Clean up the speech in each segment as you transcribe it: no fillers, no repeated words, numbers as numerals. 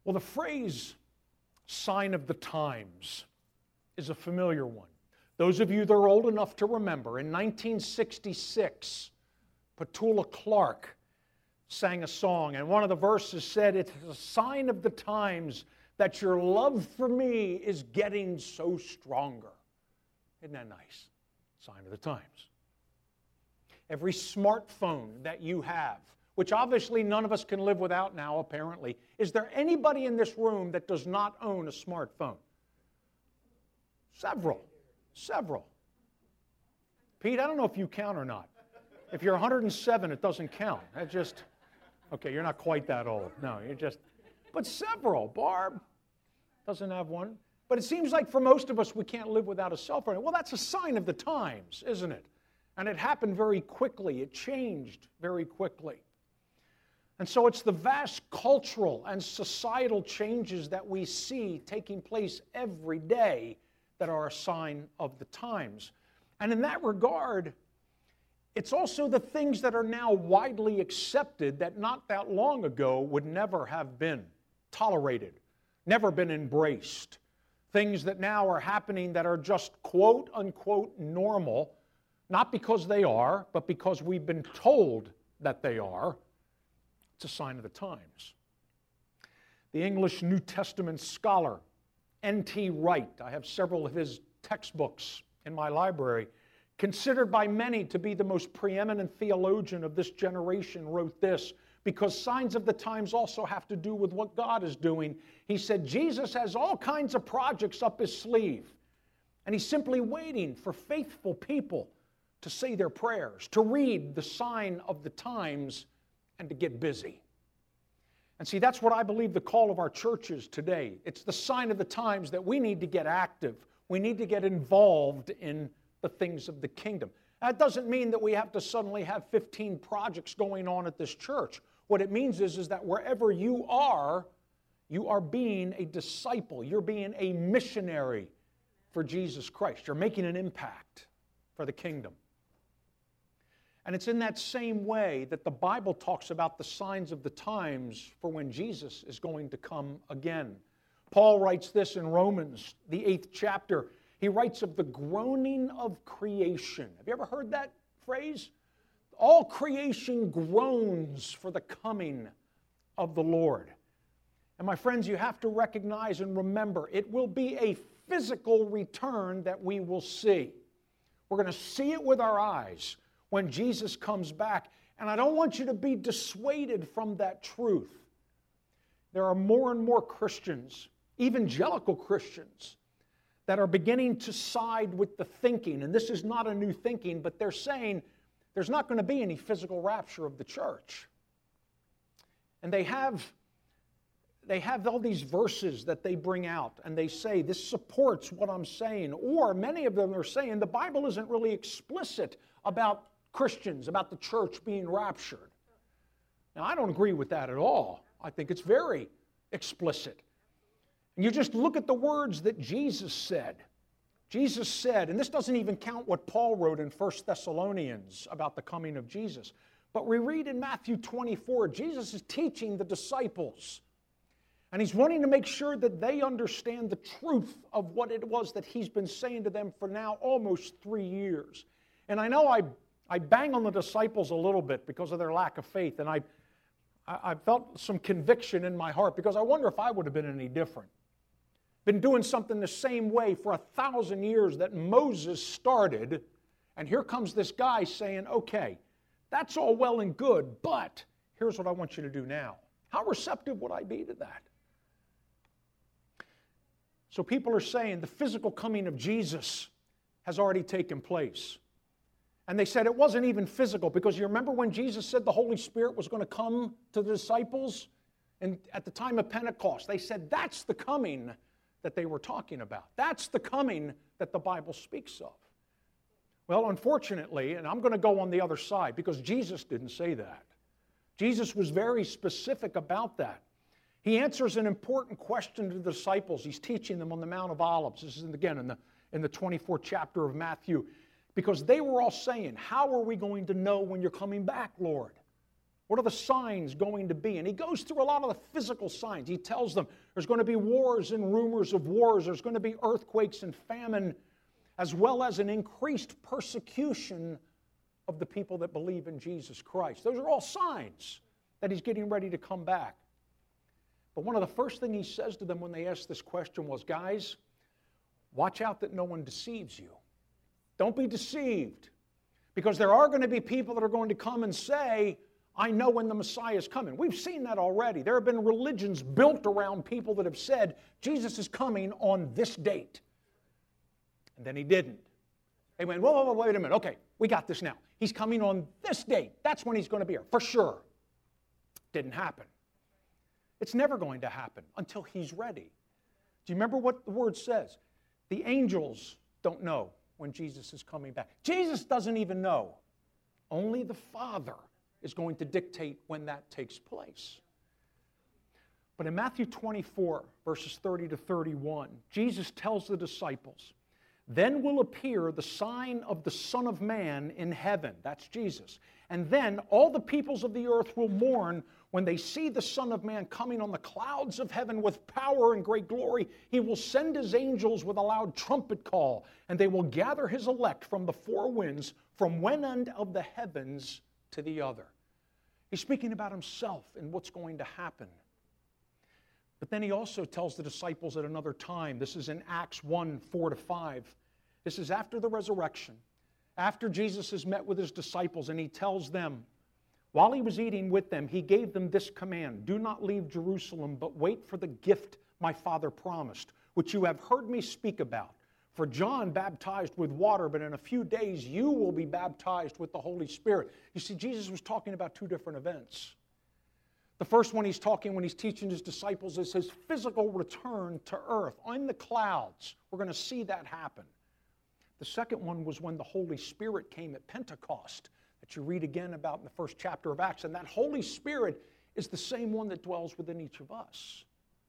Well, the phrase sign of the times is a familiar one. Those of you that are old enough to remember, in 1966, Petula Clark sang a song, and one of the verses said, "It's a sign of the times that your love for me is getting so stronger." Isn't that nice? Sign of the times. Every smartphone that you have, which obviously none of us can live without now, apparently. Is there anybody in this room that does not own a smartphone? Several. Pete, I don't know if you count or not. If you're 107, it doesn't count. That just, okay, you're not quite that old. No, you're just, but several. Barb doesn't have one. But it seems like for most of us, we can't live without a cell phone. Well, that's a sign of the times, isn't it? And it happened very quickly. It changed very quickly. And so it's the vast cultural and societal changes that we see taking place every day that are a sign of the times. And in that regard, it's also the things that are now widely accepted that not that long ago would never have been tolerated, never been embraced. Things that now are happening that are just quote unquote normal, not because they are, but because we've been told that they are. It's a sign of the times. The English New Testament scholar N.T. Wright, I have several of his textbooks in my library, considered by many to be the most preeminent theologian of this generation, wrote this, because signs of the times also have to do with what God is doing. He said, Jesus has all kinds of projects up his sleeve, and he's simply waiting for faithful people to say their prayers, to read the sign of the times, and to get busy. And see, that's what I believe the call of our church is today. It's the sign of the times that we need to get active. We need to get involved in the things of the kingdom. That doesn't mean that we have to suddenly have 15 projects going on at this church. What it means is that wherever you are being a disciple. You're being a missionary for Jesus Christ. You're making an impact for the kingdom. And it's in that same way that the Bible talks about the signs of the times for when Jesus is going to come again. Paul writes this in Romans, the 8th chapter. He writes of the groaning of creation. Have you ever heard that phrase? All creation groans for the coming of the Lord. And my friends, you have to recognize and remember, it will be a physical return that we will see. We're going to see it with our eyes when Jesus comes back. And I don't want you to be dissuaded from that truth. There are more and more Christians, evangelical Christians, that are beginning to side with the thinking. And this is not a new thinking, but they're saying there's not going to be any physical rapture of the church. And they have all these verses that they bring out, and they say, this supports what I'm saying. Or many of them are saying the Bible isn't really explicit about Christians, about the church being raptured. Now, I don't agree with that at all. I think it's very explicit. And you just look at the words that Jesus said. Jesus said, and this doesn't even count what Paul wrote in 1 Thessalonians about the coming of Jesus, but we read in Matthew 24, Jesus is teaching the disciples, and he's wanting to make sure that they understand the truth of what it was that he's been saying to them for now almost 3 years. And I know I bang on the disciples a little bit because of their lack of faith, and I felt some conviction in my heart because I wonder if I would have been any different. Been doing something the same way for 1,000 years that Moses started, and here comes this guy saying, okay, that's all well and good, but here's what I want you to do now. How receptive would I be to that? So people are saying the physical coming of Jesus has already taken place. And they said it wasn't even physical, because you remember when Jesus said the Holy Spirit was going to come to the disciples? And at the time of Pentecost, they said that's the coming that they were talking about. That's the coming that the Bible speaks of. Well, unfortunately, and I'm going to go on the other side, because Jesus didn't say that. Jesus was very specific about that. He answers an important question to the disciples. He's teaching them on the Mount of Olives. This is, again, in the 24th chapter of Matthew. Because they were all saying, how are we going to know when you're coming back, Lord? What are the signs going to be? And he goes through a lot of the physical signs. He tells them there's going to be wars and rumors of wars. There's going to be earthquakes and famine, as well as an increased persecution of the people that believe in Jesus Christ. Those are all signs that he's getting ready to come back. But one of the first things he says to them when they ask this question was, guys, watch out that no one deceives you. Don't be deceived. Because there are going to be people that are going to come and say, I know when the Messiah is coming. We've seen that already. There have been religions built around people that have said, Jesus is coming on this date. And then he didn't. They went, whoa, wait a minute. Okay, we got this now. He's coming on this date. That's when he's going to be here, for sure. Didn't happen. It's never going to happen until he's ready. Do you remember what the word says? The angels don't know when Jesus is coming back. Jesus doesn't even know. Only the Father is going to dictate when that takes place. But in Matthew 24, verses 30 to 31, Jesus tells the disciples, then will appear the sign of the Son of Man in heaven. That's Jesus. And then all the peoples of the earth will mourn when they see the Son of Man coming on the clouds of heaven with power and great glory. He will send his angels with a loud trumpet call, and they will gather his elect from the four winds, from one end of the heavens to the other. He's speaking about himself and what's going to happen. But then he also tells the disciples at another time, this is in Acts 1, 4 to 5. This is after the resurrection, after Jesus has met with his disciples, and he tells them, while he was eating with them, he gave them this command, do not leave Jerusalem, but wait for the gift my Father promised, which you have heard me speak about. For John baptized with water, but in a few days you will be baptized with the Holy Spirit. You see, Jesus was talking about two different events. The first one he's talking when he's teaching his disciples is his physical return to earth on the clouds. We're going to see that happen. The second one was when the Holy Spirit came at Pentecost, that you read again about in the first chapter of Acts. And that Holy Spirit is the same one that dwells within each of us.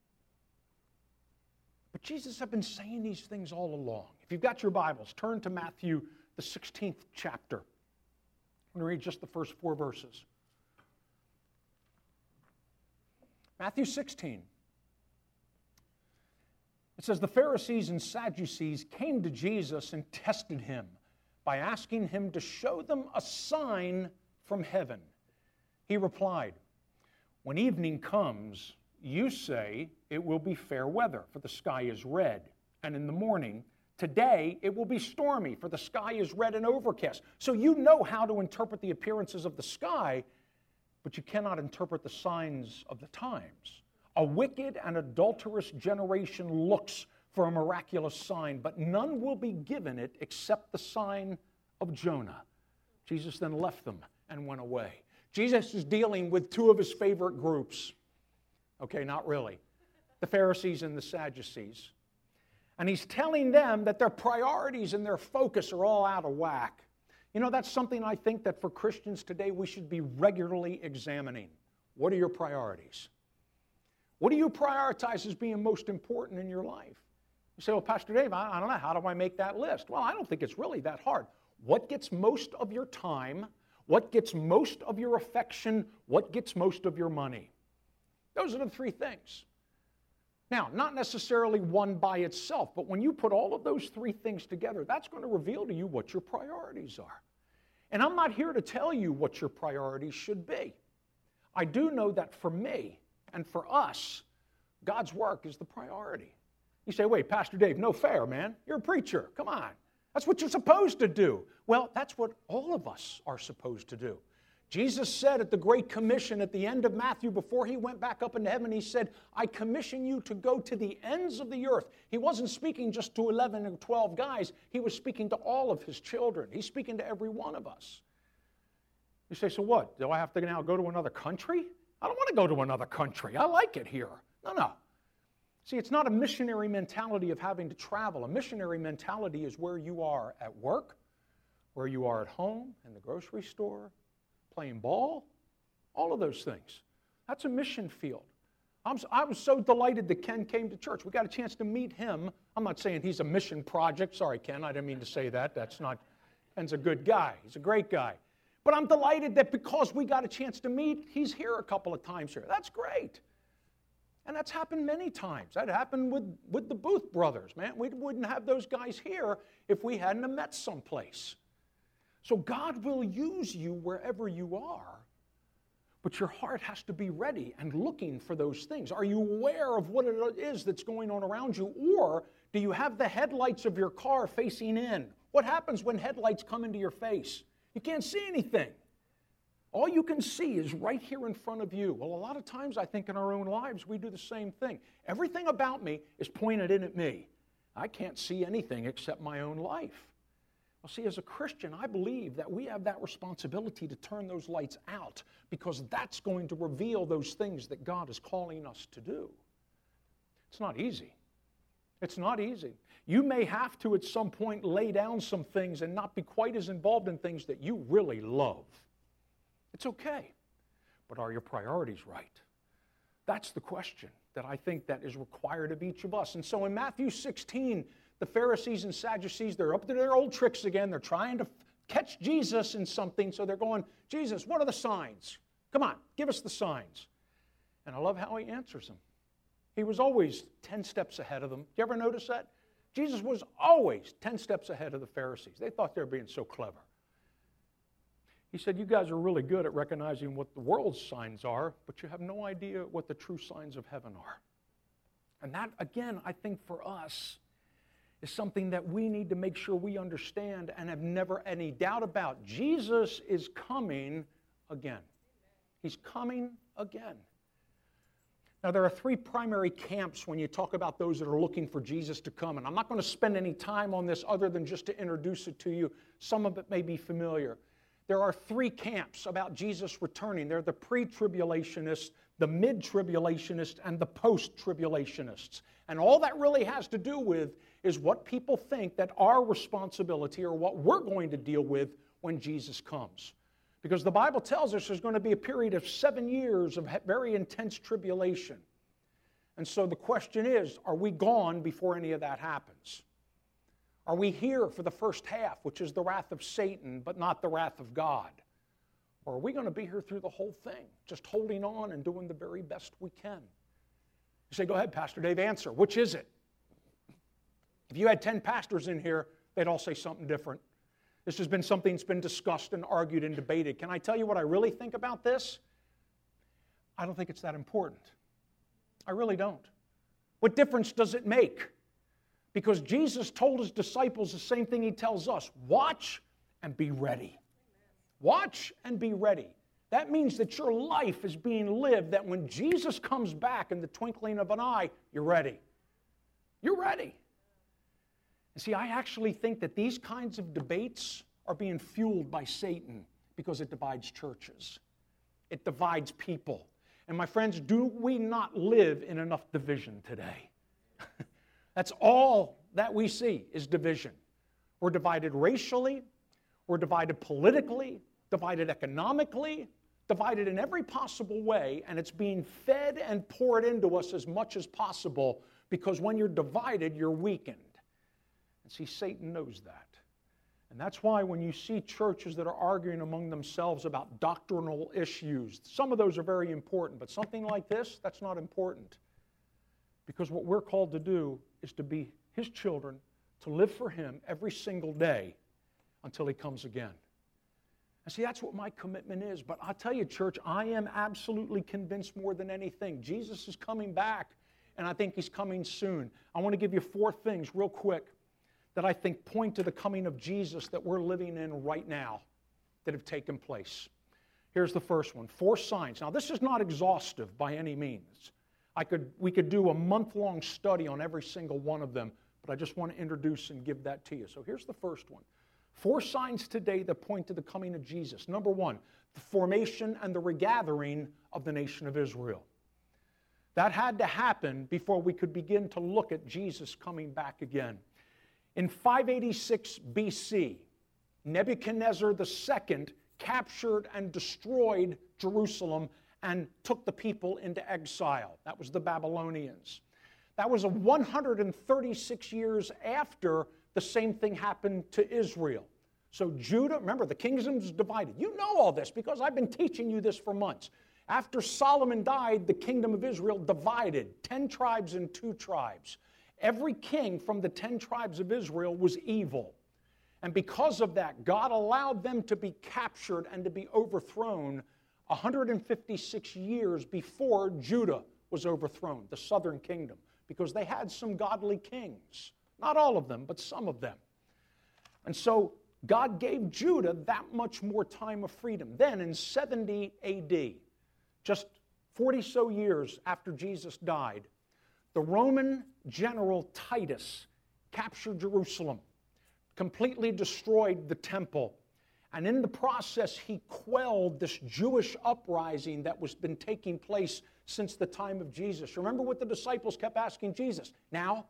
But Jesus had been saying these things all along. If you've got your Bibles, turn to Matthew, the 16th chapter. I'm going to read just the first 4 verses. Matthew 16. It says, the Pharisees and Sadducees came to Jesus and tested him by asking him to show them a sign from heaven. He replied, when evening comes, you say it will be fair weather, for the sky is red. And in the morning, today it will be stormy, for the sky is red and overcast. So you know how to interpret the appearances of the sky, but you cannot interpret the signs of the times. A wicked and adulterous generation looks for a miraculous sign, but none will be given it except the sign of Jonah. Jesus then left them and went away. Jesus is dealing with two of his favorite groups. Okay, not really. The Pharisees and the Sadducees. And he's telling them that their priorities and their focus are all out of whack. You know, that's something I think that for Christians today we should be regularly examining. What are your priorities? What do you prioritize as being most important in your life? You say, well, Pastor Dave, I don't know. How do I make that list? Well, I don't think it's really that hard. What gets most of your time? What gets most of your affection? What gets most of your money? Those are the 3 things. Now, not necessarily one by itself, but when you put all of those 3 things together, that's going to reveal to you what your priorities are. And I'm not here to tell you what your priorities should be. I do know that for me and for us, God's work is the priority. You say, wait, Pastor Dave, no fair, man. You're a preacher. Come on. That's what you're supposed to do. Well, that's what all of us are supposed to do. Jesus said at the Great Commission at the end of Matthew, before he went back up into heaven, he said, I commission you to go to the ends of the earth. He wasn't speaking just to 11 or 12 guys. He was speaking to all of his children. He's speaking to every one of us. You say, so what? Do I have to now go to another country? I don't want to go to another country. I like it here. No. See, it's not a missionary mentality of having to travel. A missionary mentality is where you are at work, where you are at home, in the grocery store, playing ball, all of those things. That's a mission field. I was so delighted that Ken came to church. We got a chance to meet him. I'm not saying he's a mission project. Sorry, Ken, I didn't mean to say that. That's not, Ken's a good guy. He's a great guy. But I'm delighted that because we got a chance to meet, he's here a couple of times here. That's great. And that's happened many times. That happened with the Booth brothers, man. We wouldn't have those guys here if we hadn't have met someplace. So God will use you wherever you are, but your heart has to be ready and looking for those things. Are you aware of what it is that's going on around you, or do you have the headlights of your car facing in? What happens when headlights come into your face? You can't see anything. All you can see is right here in front of you. Well, a lot of times I think in our own lives we do the same thing. Everything about me is pointed in at me. I can't see anything except my own life. Well, see, as a Christian, I believe that we have that responsibility to turn those lights out, because that's going to reveal those things that God is calling us to do. It's not easy. It's not easy. You may have to at some point lay down some things and not be quite as involved in things that you really love. It's okay. But are your priorities right? That's the question that I think that is required of each of us. And so in Matthew 16, the Pharisees and Sadducees, they're up to their old tricks again. They're trying to catch Jesus in something. So they're going, Jesus, what are the signs? Come on, give us the signs. And I love how he answers them. He was always 10 steps ahead of them. You ever notice that? Jesus was always 10 steps ahead of the Pharisees. They thought they were being so clever. He said, you guys are really good at recognizing what the world's signs are, but you have no idea what the true signs of heaven are. And that, again, I think for us is something that we need to make sure we understand and have never any doubt about. Jesus is coming again. He's coming again. Now, there are three primary camps when you talk about those that are looking for Jesus to come. And I'm not going to spend any time on this other than just to introduce it to you. Some of it may be familiar. There are three camps about Jesus returning. They're the pre-tribulationists, the mid-tribulationists, and the post-tribulationists. And all that really has to do with is what people think that our responsibility or what we're going to deal with when Jesus comes. Because the Bible tells us there's going to be a period of 7 years of very intense tribulation. And so the question is, are we gone before any of that happens? Are we here for the first half, which is the wrath of Satan, but not the wrath of God? Or are we going to be here through the whole thing, just holding on and doing the very best we can? You say, go ahead, Pastor Dave, answer. Which is it? If you had 10 pastors in here, they'd all say something different. This has been something that's been discussed and argued and debated. Can I tell you what I really think about this? I don't think it's that important. I really don't. What difference does it make? Because Jesus told his disciples the same thing he tells us. Watch and be ready. Watch and be ready. That means that your life is being lived, that when Jesus comes back in the twinkling of an eye, you're ready. You're ready. And see, I actually think that these kinds of debates are being fueled by Satan because it divides churches. It divides people. And my friends, do we not live in enough division today? That's all that we see is division. We're divided racially, we're divided politically, divided economically, divided in every possible way, and it's being fed and poured into us as much as possible, because when you're divided, you're weakened. And see, Satan knows that. And that's why when you see churches that are arguing among themselves about doctrinal issues, some of those are very important, but something like this, that's not important. Because what we're called to do is to be his children, to live for him every single day until he comes again. And see, that's what my commitment is. But I'll tell you, church, I am absolutely convinced more than anything. Jesus is coming back, and I think he's coming soon. I want to give you 4 things real quick that I think point to the coming of Jesus that we're living in right now that have taken place. Here's the first one, 4 signs. Now, this is not exhaustive by any means. We could do a month-long study on every single one of them, but I just want to introduce and give that to you. So here's the first one. 4 signs today that point to the coming of Jesus. Number 1, the formation and the regathering of the nation of Israel. That had to happen before we could begin to look at Jesus coming back again. In 586 BC, Nebuchadnezzar II captured and destroyed Jerusalem and took the people into exile. That was the Babylonians. That was 136 years after the same thing happened to Israel. So Judah, remember, the kingdom's divided. You know all this because I've been teaching you this for months. After Solomon died, the kingdom of Israel divided, 10 tribes and 2 tribes. Every king from the 10 tribes of Israel was evil. And because of that, God allowed them to be captured and to be overthrown 156 years before Judah was overthrown, the southern kingdom, because they had some godly kings. Not all of them, but some of them. And so God gave Judah that much more time of freedom. Then in 70 AD, just 40-so years after Jesus died, the Roman general Titus captured Jerusalem, completely destroyed the temple, and in the process he quelled this Jewish uprising that was been taking place since the time of Jesus. Remember what the disciples kept asking Jesus? Now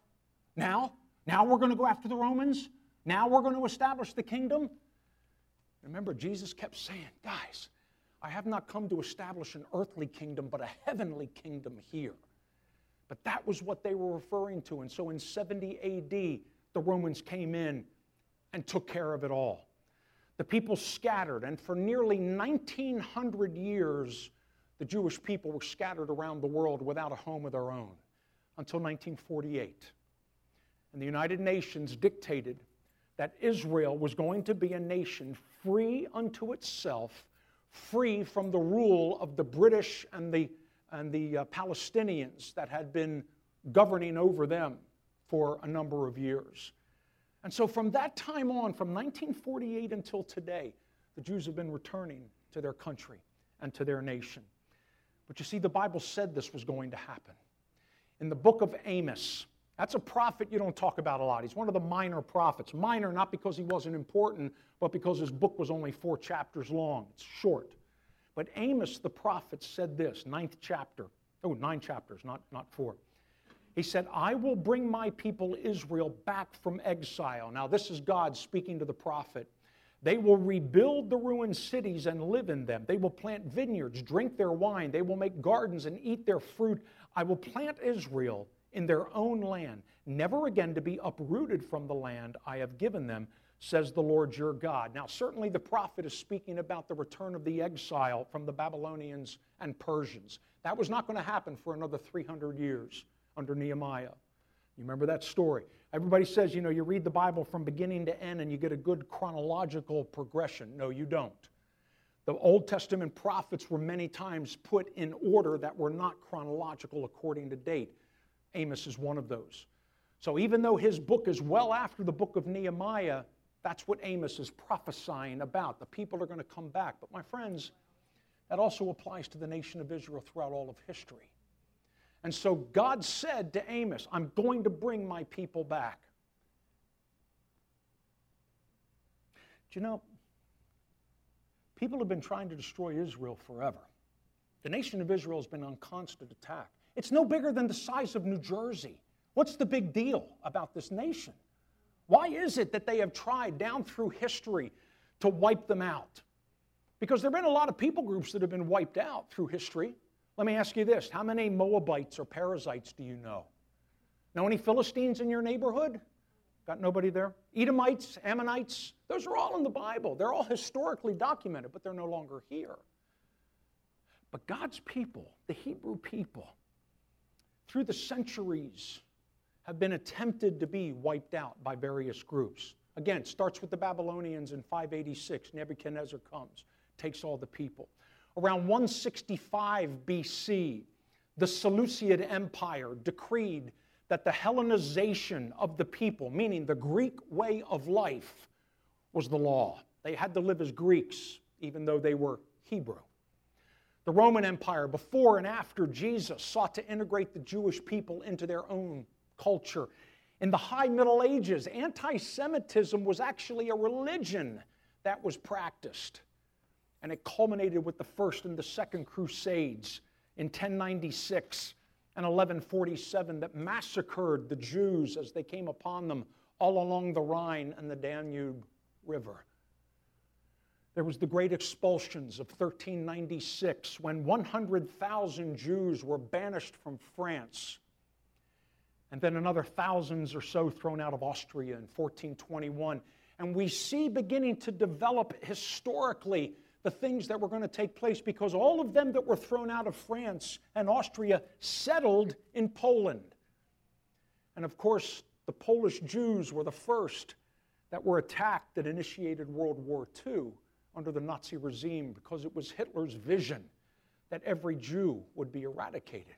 we're going to go after the Romans? Now we're going to establish the kingdom? Remember, Jesus kept saying, guys, I have not come to establish an earthly kingdom, but a heavenly kingdom here. But that was what they were referring to. And so in 70 AD, the Romans came in and took care of it all. The people scattered, and for nearly 1,900 years, the Jewish people were scattered around the world without a home of their own, until 1948. And the United Nations dictated that Israel was going to be a nation free unto itself, free from the rule of the British and the Palestinians that had been governing over them for a number of years. And so from that time on, from 1948 until today, the Jews have been returning to their country and to their nation. But you see, the Bible said this was going to happen. In the book of Amos, that's a prophet you don't talk about a lot. He's one of the minor prophets. Minor not because he wasn't important, but because his book was only 4 chapters long. It's short. But Amos the prophet said this, 9 chapters, not 4. He said, I will bring my people Israel back from exile. Now this is God speaking to the prophet. They will rebuild the ruined cities and live in them. They will plant vineyards, drink their wine. They will make gardens and eat their fruit. I will plant Israel in their own land, never again to be uprooted from the land I have given them, says the Lord your God. Now certainly the prophet is speaking about the return of the exile from the Babylonians and Persians. That was not going to happen for another 300 years under Nehemiah. You remember that story? Everybody says, you read the Bible from beginning to end and you get a good chronological progression. No, you don't. The Old Testament prophets were many times put in order that were not chronological according to date. Amos is one of those. So even though his book is well after the book of Nehemiah, that's what Amos is prophesying about. The people are going to come back. But my friends, that also applies to the nation of Israel throughout all of history. And so God said to Amos, I'm going to bring my people back. Do you know, people have been trying to destroy Israel forever. The nation of Israel has been on constant attack. It's no bigger than the size of New Jersey. What's the big deal about this nation? Why is it that they have tried down through history to wipe them out? Because there have been a lot of people groups that have been wiped out through history. Let me ask you this. How many Moabites or Perizzites do you know? Know any Philistines in your neighborhood? Got nobody there? Edomites, Ammonites? Those are all in the Bible. They're all historically documented, but they're no longer here. But God's people, the Hebrew people, through the centuries, have been attempted to be wiped out by various groups. Again, it starts with the Babylonians in 586. Nebuchadnezzar comes, takes all the people. Around 165 BC, the Seleucid Empire decreed that the Hellenization of the people, meaning the Greek way of life, was the law. They had to live as Greeks, even though they were Hebrew. The Roman Empire, before and after Jesus, sought to integrate the Jewish people into their own culture. In the High Middle Ages, anti-Semitism was actually a religion that was practiced. And it culminated with the First and the Second Crusades in 1096 and 1147 that massacred the Jews as they came upon them all along the Rhine and the Danube River. There was the Great Expulsions of 1396 when 100,000 Jews were banished from France. And then another thousands or so thrown out of Austria in 1421. And we see beginning to develop historically the things that were going to take place, because all of them that were thrown out of France and Austria settled in Poland. And of course, the Polish Jews were the first that were attacked that initiated World War II under the Nazi regime, because it was Hitler's vision that every Jew would be eradicated.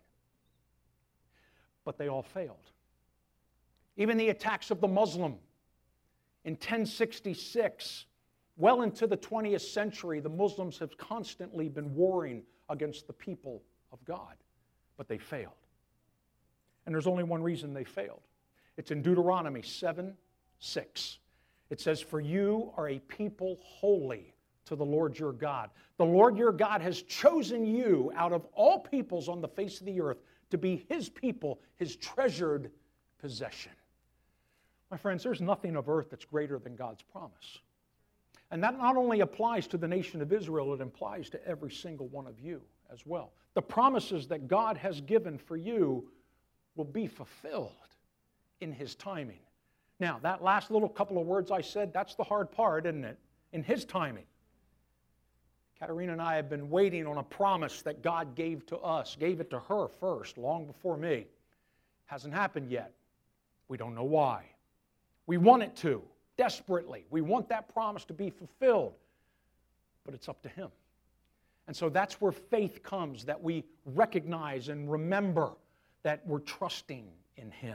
But they all failed. Even the attacks of the Muslim in 1066, well into the 20th century, the Muslims have constantly been warring against the people of God, but they failed. And there's only one reason they failed. It's in Deuteronomy 7:6. It says, "For you are a people holy to the Lord your God. The Lord your God has chosen you out of all peoples on the face of the earth to be His people, His treasured possession." My friends, there's nothing of earth that's greater than God's promise. And that not only applies to the nation of Israel, it applies to every single one of you as well. The promises that God has given for you will be fulfilled in His timing. Now, that last little couple of words I said, that's the hard part, isn't it? In His timing. Katerina and I have been waiting on a promise that God gave to us, gave it to her first, long before me. Hasn't happened yet. We don't know why. We want it to, desperately. We want that promise to be fulfilled, but it's up to Him. And so that's where faith comes, that we recognize and remember that we're trusting in Him.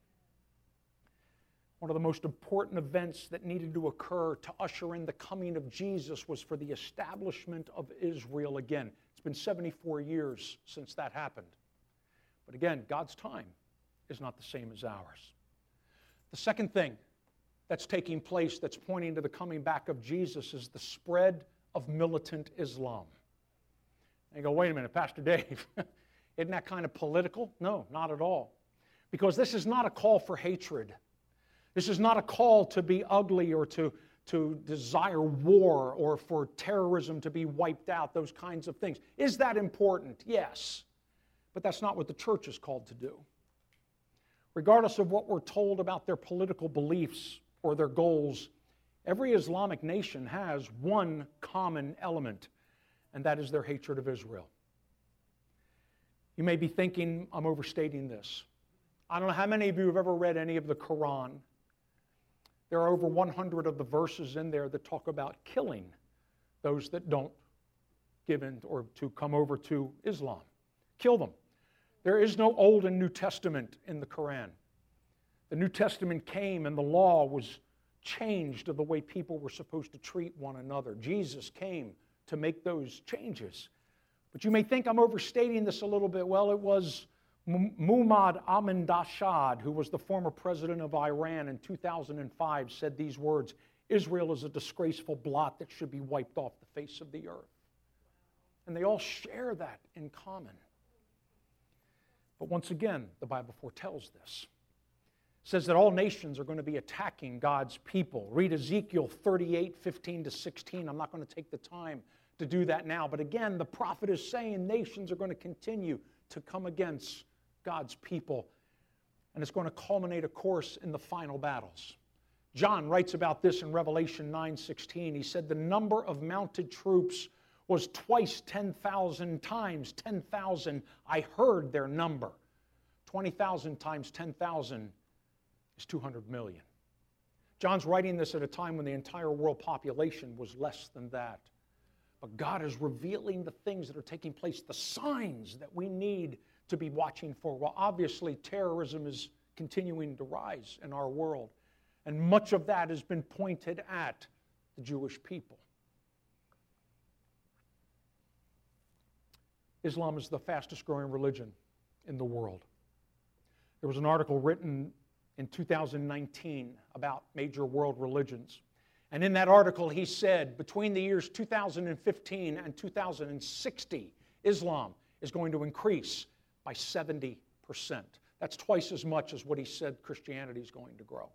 One of the most important events that needed to occur to usher in the coming of Jesus was for the establishment of Israel again. It's been 74 years since that happened. But again, God's time is not the same as ours. The second thing that's taking place that's pointing to the coming back of Jesus is the spread of militant Islam. And you go, wait a minute, Pastor Dave, isn't that kind of political? No, not at all. Because this is not a call for hatred. This is not a call to be ugly or to desire war or for terrorism to be wiped out, those kinds of things. Is that important? Yes. But that's not what the church is called to do. Regardless of what we're told about their political beliefs or their goals, every Islamic nation has one common element, and that is their hatred of Israel. You may be thinking, I'm overstating this. I don't know how many of you have ever read any of the Quran. There are over 100 of the verses in there that talk about killing those that don't give in or to come over to Islam. Kill them. There is no Old and New Testament in the Quran. The New Testament came and the law was changed of the way people were supposed to treat one another. Jesus came to make those changes. But you may think I'm overstating this a little bit. Well, it was Muhammad Ahmadinejad, who was the former president of Iran in 2005, said these words, "Israel is a disgraceful blot that should be wiped off the face of the earth." And they all share that in common. But once again, the Bible foretells this. It says that all nations are going to be attacking God's people. Read Ezekiel 38:15-16. I'm not going to take the time to do that now. But again, the prophet is saying nations are going to continue to come against God's people. And it's going to culminate, of course, in the final battles. John writes about this in Revelation 9:16. He said the number of mounted troops was twice 10,000 times 10,000. I heard their number. 20,000 times 10,000 is 200 million. John's writing this at a time when the entire world population was less than that. But God is revealing the things that are taking place, the signs that we need to be watching for. Well, obviously, terrorism is continuing to rise in our world. And much of that has been pointed at the Jewish people. Islam is the fastest growing religion in the world. There was an article written in 2019 about major world religions. And in that article, he said, between the years 2015 and 2060, Islam is going to increase by 70%. That's twice as much as what he said Christianity is going to grow.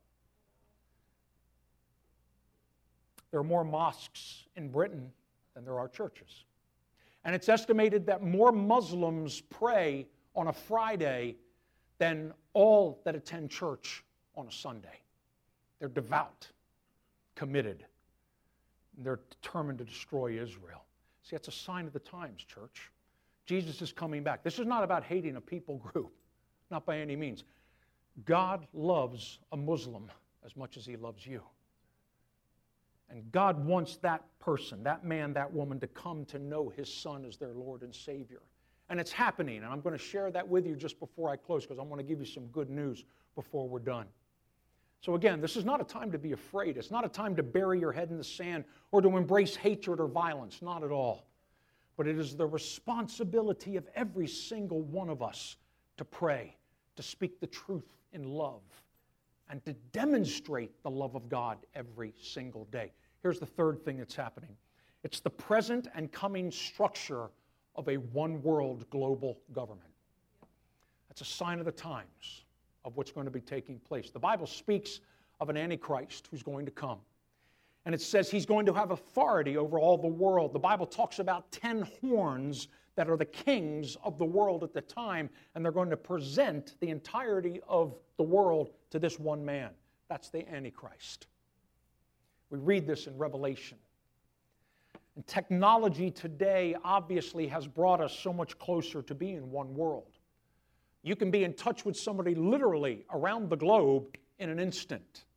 There are more mosques in Britain than there are churches. And it's estimated that more Muslims pray on a Friday than all that attend church on a Sunday. They're devout. committed. They're determined to destroy Israel. See, that's a sign of the times, church. Jesus is coming back. This is not about hating a people group, not by any means. God loves a Muslim as much as He loves you. And God wants that person, that man, that woman, to come to know His Son as their Lord and Savior. And it's happening, and I'm going to share that with you just before I close, because I want to give you some good news before we're done. So again, this is not a time to be afraid. It's not a time to bury your head in the sand or to embrace hatred or violence, not at all. But it is the responsibility of every single one of us to pray, to speak the truth in love, and to demonstrate the love of God every single day. Here's the third thing that's happening. It's the present and coming structure of a one-world global government. That's a sign of the times of what's going to be taking place. The Bible speaks of an Antichrist who's going to come. And it says he's going to have authority over all the world. The Bible talks about 10 horns that are the kings of the world at the time, and they're going to present the entirety of the world to this one man. That's the Antichrist. We read this in Revelation. And technology today obviously has brought us so much closer to being one world. You can be in touch with somebody literally around the globe in an instant.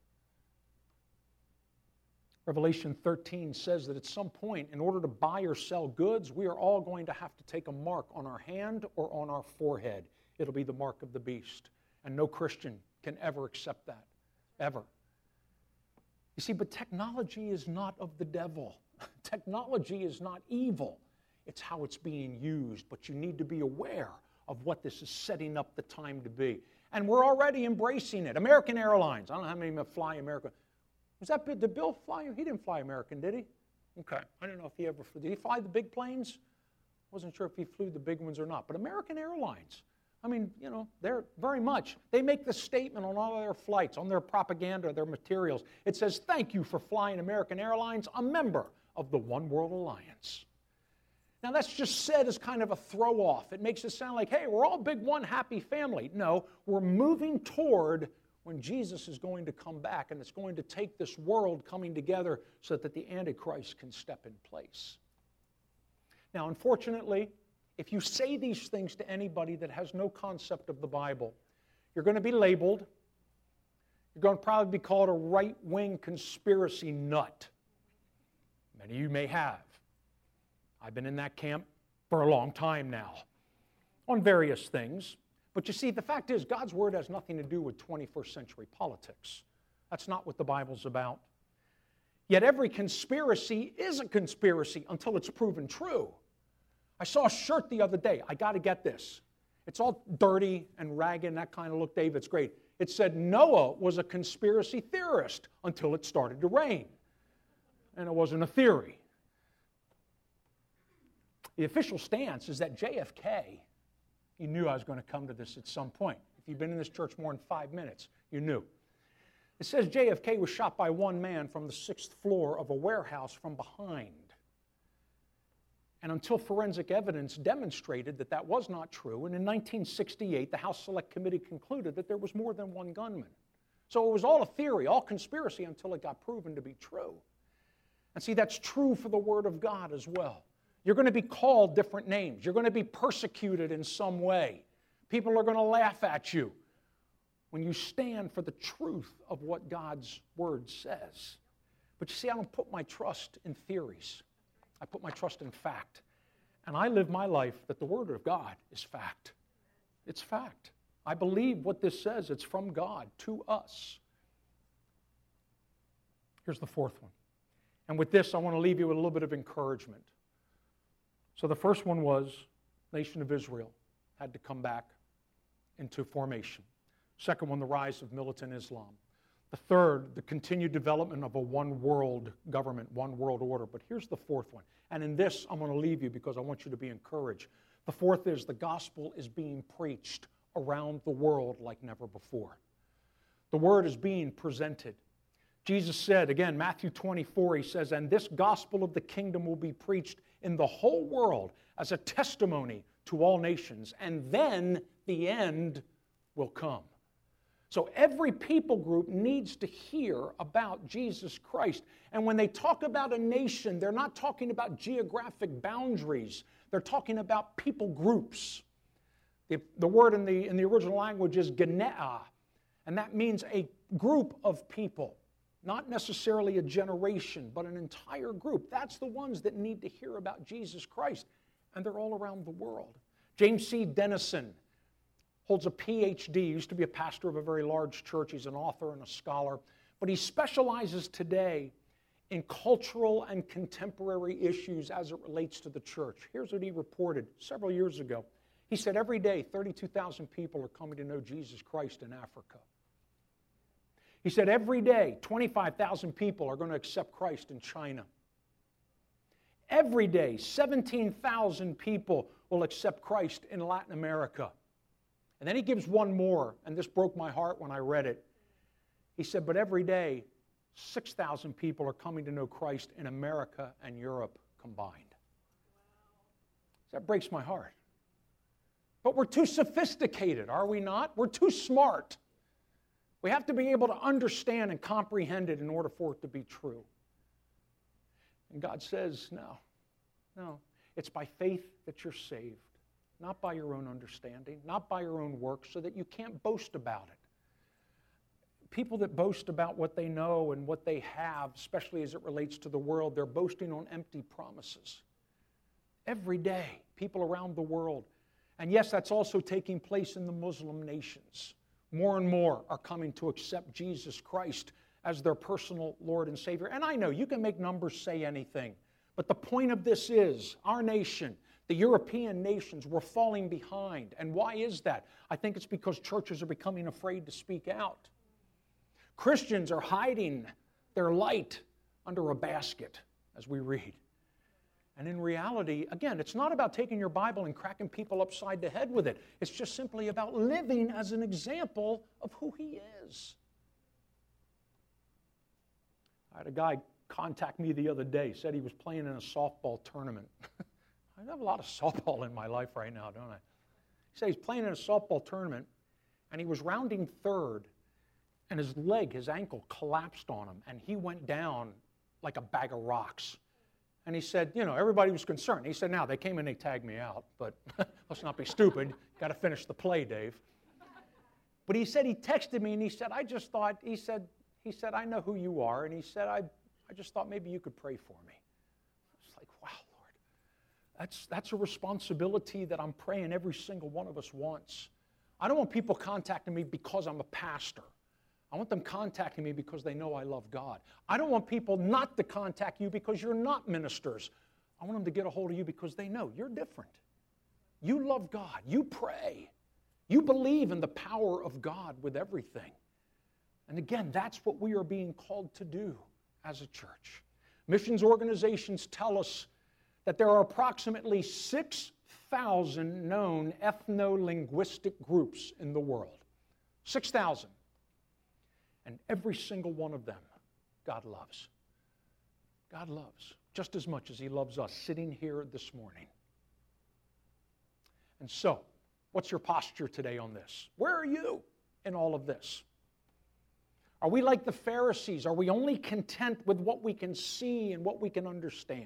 Revelation 13 says that at some point, in order to buy or sell goods, we are all going to have to take a mark on our hand or on our forehead. It'll be the mark of the beast. And no Christian can ever accept that, ever. You see, but technology is not of the devil. Technology is not evil. It's how it's being used. But you need to be aware of what this is setting up the time to be. And we're already embracing it. American Airlines. I don't know how many fly American. Did Bill fly? He didn't fly American, did he? Okay. I don't know if he ever flew. Did he fly the big planes? Wasn't sure if he flew the big ones or not. But American Airlines, I mean, you know, they're very much, they make the statement on all of their flights, on their propaganda, their materials. It says, thank you for flying American Airlines, a member of the One World Alliance. Now, that's just said as kind of a throw-off. It makes it sound like, hey, we're all big one happy family. No, we're moving toward when Jesus is going to come back, and it's going to take this world coming together so that the Antichrist can step in place. Now, unfortunately, if you say these things to anybody that has no concept of the Bible, you're going to be labeled. You're going to probably be called a right-wing conspiracy nut. Many of you may have. I've been in that camp for a long time now on various things. But you see, the fact is, God's Word has nothing to do with 21st century politics. That's not what the Bible's about. Yet every conspiracy is a conspiracy until it's proven true. I saw a shirt the other day. I got to get this. It's all dirty and ragged and that kind of look. David's great. It said Noah was a conspiracy theorist until it started to rain. And it wasn't a theory. The official stance is that JFK, you knew I was going to come to this at some point. If you've been in this church more than 5 minutes, you knew. It says JFK was shot by one man from the 6th floor of a warehouse from behind. And until forensic evidence demonstrated that that was not true, and in 1968, the House Select Committee concluded that there was more than one gunman. So it was all a theory, all conspiracy, until it got proven to be true. And see, that's true for the Word of God as well. You're going to be called different names. You're going to be persecuted in some way. People are going to laugh at you when you stand for the truth of what God's Word says. But you see, I don't put my trust in theories. I put my trust in fact. And I live my life that the Word of God is fact. It's fact. I believe what this says. It's from God to us. Here's the fourth one. And with this, I want to leave you with a little bit of encouragement. So the first one was, nation of Israel had to come back into formation. Second one, the rise of militant Islam. The third, the continued development of a one-world government, one world order. But here's the fourth one. And in this, I'm going to leave you because I want you to be encouraged. The fourth is the gospel is being preached around the world like never before. The word is being presented. Jesus said, again, Matthew 24, he says, and this gospel of the kingdom will be preached in the whole world as a testimony to all nations, and then the end will come. So every people group needs to hear about Jesus Christ. And when they talk about a nation, they're not talking about geographic boundaries. They're talking about people groups. The word in the original language is genea, and that means a group of people. Not necessarily a generation, but an entire group. That's the ones that need to hear about Jesus Christ. And they're all around the world. James C. Dennison holds a PhD. He used to be a pastor of a very large church. He's an author and a scholar. But he specializes today in cultural and contemporary issues as it relates to the church. Here's what he reported several years ago. He said every day 32,000 people are coming to know Jesus Christ in Africa. He said every day 25,000 people are going to accept Christ in China. Every day 17,000 people will accept Christ in Latin America. And then he gives one more, and this broke my heart when I read it. He said, but every day 6,000 people are coming to know Christ in America and Europe combined. That breaks my heart. But we're too sophisticated, are we not? We're too smart. We have to be able to understand and comprehend it in order for it to be true. And God says, no. It's by faith that you're saved, not by your own understanding, not by your own works, so that you can't boast about it. People that boast about what they know and what they have, especially as it relates to the world, they're boasting on empty promises. Every day, people around the world. And yes, that's also taking place in the Muslim nations. More and more are coming to accept Jesus Christ as their personal Lord and Savior. And I know you can make numbers say anything, but the point of this is our nation, the European nations, we're falling behind. And why is that? I think it's because churches are becoming afraid to speak out. Christians are hiding their light under a basket, as we read. And in reality, again, it's not about taking your Bible and cracking people upside the head with it. It's just simply about living as an example of who He is. I had a guy contact me the other day, said he was playing in a softball tournament. I have a lot of softball in my life right now, don't I? He said he's playing in a softball tournament, and he was rounding third, and his ankle collapsed on him, and he went down like a bag of rocks. And he said, everybody was concerned. He said, now, they came and they tagged me out, but let's not be stupid. Got to finish the play, Dave. But he said he texted me, and he said, he said, I know who you are. And he said, I just thought maybe you could pray for me. I was like, wow, Lord. That's a responsibility that I'm praying every single one of us wants. I don't want people contacting me because I'm a pastor. I want them contacting me because they know I love God. I don't want people not to contact you because you're not ministers. I want them to get a hold of you because they know you're different. You love God. You pray. You believe in the power of God with everything. And again, that's what we are being called to do as a church. Missions organizations tell us that there are approximately 6,000 known ethno-linguistic groups in the world. 6,000. And every single one of them, God loves. God loves just as much as He loves us sitting here this morning. And so, what's your posture today on this? Where are you in all of this? Are we like the Pharisees? Are we only content with what we can see and what we can understand?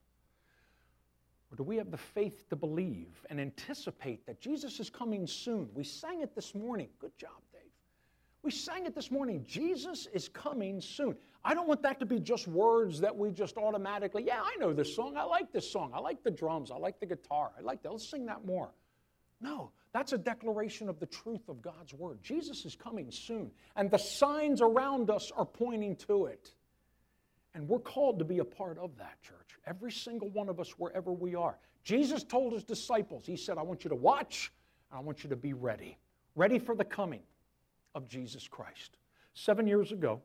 Or do we have the faith to believe and anticipate that Jesus is coming soon? We sang it this morning. Good job, Dave. We sang it this morning. Jesus is coming soon. I don't want that to be just words that we just automatically, yeah, I know this song. I like this song. I like the drums. I like the guitar. I like that. Let's sing that more. No, that's a declaration of the truth of God's Word. Jesus is coming soon. And the signs around us are pointing to it. And we're called to be a part of that, church. Every single one of us, wherever we are. Jesus told His disciples, He said, I want you to watch, and I want you to be ready. Ready for the coming of Jesus Christ. 7 years ago,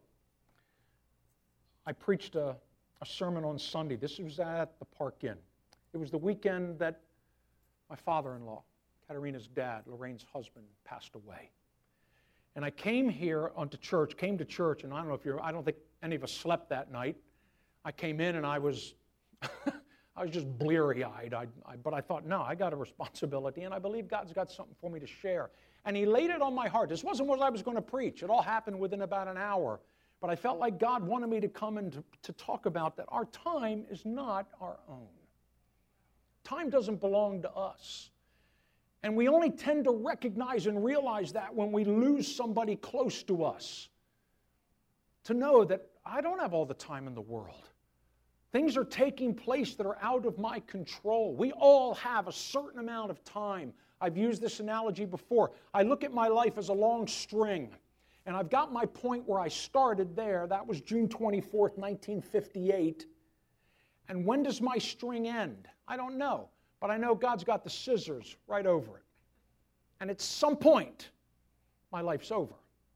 I preached a sermon on Sunday. This was at the Park Inn. It was the weekend that my father-in-law, Katerina's dad, Lorraine's husband, passed away. And I came to church, and I don't think any of us slept that night. I came in and I was I was just bleary-eyed. But I thought, no, I got a responsibility, and I believe God's got something for me to share. And He laid it on my heart. This wasn't what I was going to preach. It all happened within about an hour. But I felt like God wanted me to come and to talk about that our time is not our own. Time doesn't belong to us. And we only tend to recognize and realize that when we lose somebody close to us. To know that I don't have all the time in the world. Things are taking place that are out of my control. We all have a certain amount of time. I've used this analogy before. I look at my life as a long string. And I've got my point where I started there. That was June 24th, 1958. And when does my string end? I don't know. But I know God's got the scissors right over it. And at some point, my life's over.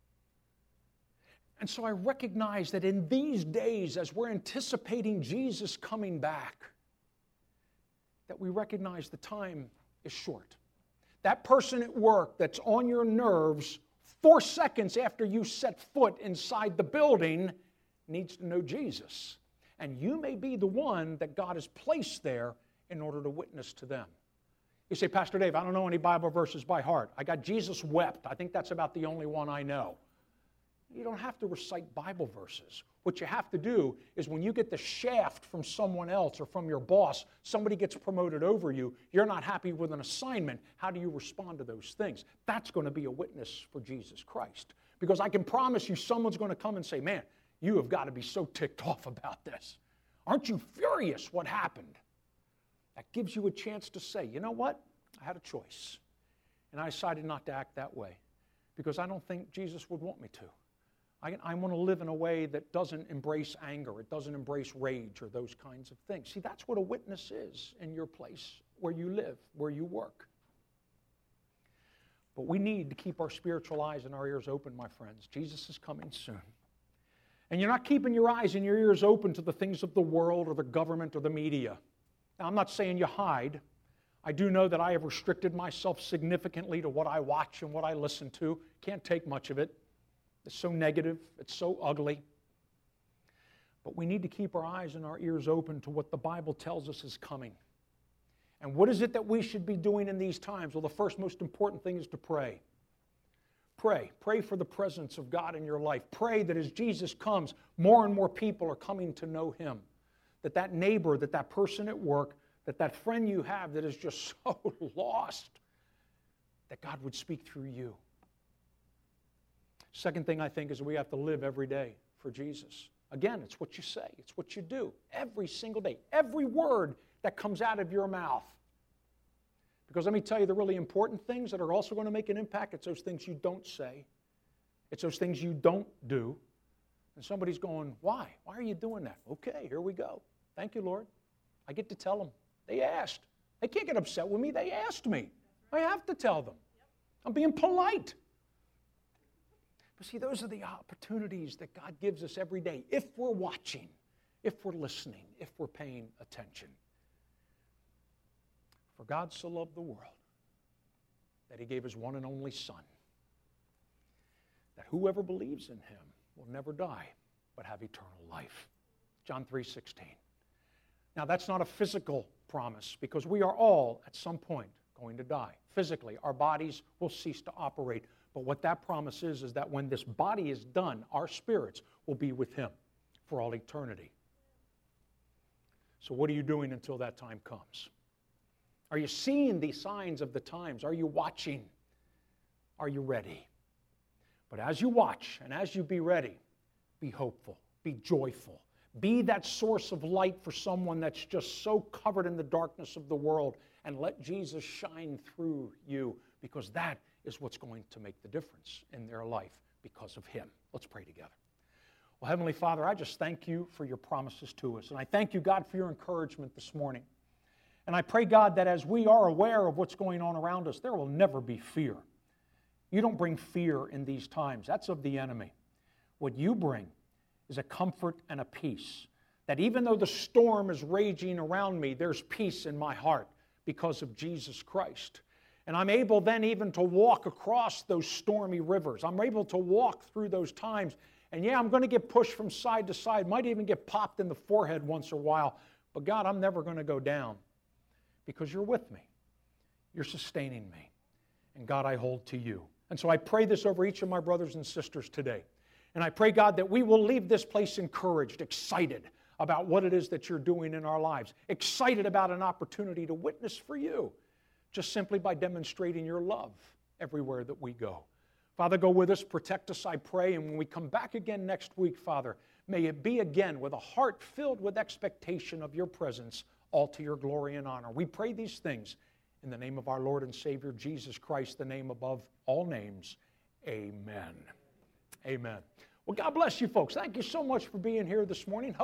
And so I recognize that in these days, as we're anticipating Jesus coming back, that we recognize the time is short. That person at work that's on your nerves 4 seconds after you set foot inside the building needs to know Jesus. And you may be the one that God has placed there in order to witness to them. You say, Pastor Dave, I don't know any Bible verses by heart. I got Jesus wept. I think that's about the only one I know. You don't have to recite Bible verses. What you have to do is when you get the shaft from someone else or from your boss, somebody gets promoted over you, you're not happy with an assignment, how do you respond to those things? That's going to be a witness for Jesus Christ. Because I can promise you someone's going to come and say, man, you have got to be so ticked off about this. Aren't you furious what happened? That gives you a chance to say, you know what? I had a choice. And I decided not to act that way because I don't think Jesus would want me to. I want to live in a way that doesn't embrace anger. It doesn't embrace rage or those kinds of things. See, that's what a witness is in your place, where you live, where you work. But we need to keep our spiritual eyes and our ears open, my friends. Jesus is coming soon. And you're not keeping your eyes and your ears open to the things of the world or the government or the media. Now, I'm not saying you hide. I do know that I have restricted myself significantly to what I watch and what I listen to. Can't take much of it. It's so negative. It's so ugly. But we need to keep our eyes and our ears open to what the Bible tells us is coming. And what is it that we should be doing in these times? Well, the first most important thing is to pray. Pray. Pray for the presence of God in your life. Pray that as Jesus comes, more and more people are coming to know Him. That neighbor, that person at work, that friend you have that is just so lost, that God would speak through you. Second thing I think is we have to live every day for Jesus. Again, it's what you say. It's what you do every single day. Every word that comes out of your mouth. Because let me tell you the really important things that are also going to make an impact. It's those things you don't say. It's those things you don't do. And somebody's going, why? Why are you doing that? Okay, here we go. Thank you, Lord. I get to tell them. They asked. They can't get upset with me. They asked me. I have to tell them. I'm being polite. But see, those are the opportunities that God gives us every day if we're watching, if we're listening, if we're paying attention. For God so loved the world that He gave His one and only Son, that whoever believes in Him will never die but have eternal life. John 3:16. Now, that's not a physical promise because we are all at some point going to die. Physically, our bodies will cease to operate. But what that promise is that when this body is done, our spirits will be with Him for all eternity. So what are you doing until that time comes? Are you seeing the signs of the times? Are you watching? Are you ready? But as you watch and as you be ready, be hopeful, be joyful. Be that source of light for someone that's just so covered in the darkness of the world, and let Jesus shine through you, because that is what's going to make the difference in their life because of Him. Let's pray together. Well, Heavenly Father, I just thank You for Your promises to us, and I thank You, God, for Your encouragement this morning. And I pray, God, that as we are aware of what's going on around us, there will never be fear. You don't bring fear in these times. That's of the enemy. What You bring is a comfort and a peace, that even though the storm is raging around me, there's peace in my heart because of Jesus Christ. And I'm able then even to walk across those stormy rivers. I'm able to walk through those times. And yeah, I'm going to get pushed from side to side, might even get popped in the forehead once in a while, But God, I'm never going to go down because you're with me. You're sustaining me. And God, I hold to you. And so I pray this over each of my brothers and sisters today. And I pray, God, that we will leave this place encouraged, excited about what it is that you're doing in our lives, excited about an opportunity to witness for you, just simply by demonstrating your love everywhere that we go. Father, go with us, protect us, I pray, and when we come back again next week, Father, may it be again with a heart filled with expectation of your presence, all to your glory and honor. We pray these things in the name of our Lord and Savior, Jesus Christ, the name above all names. Amen. Amen. Well, God bless you folks. Thank you so much for being here this morning.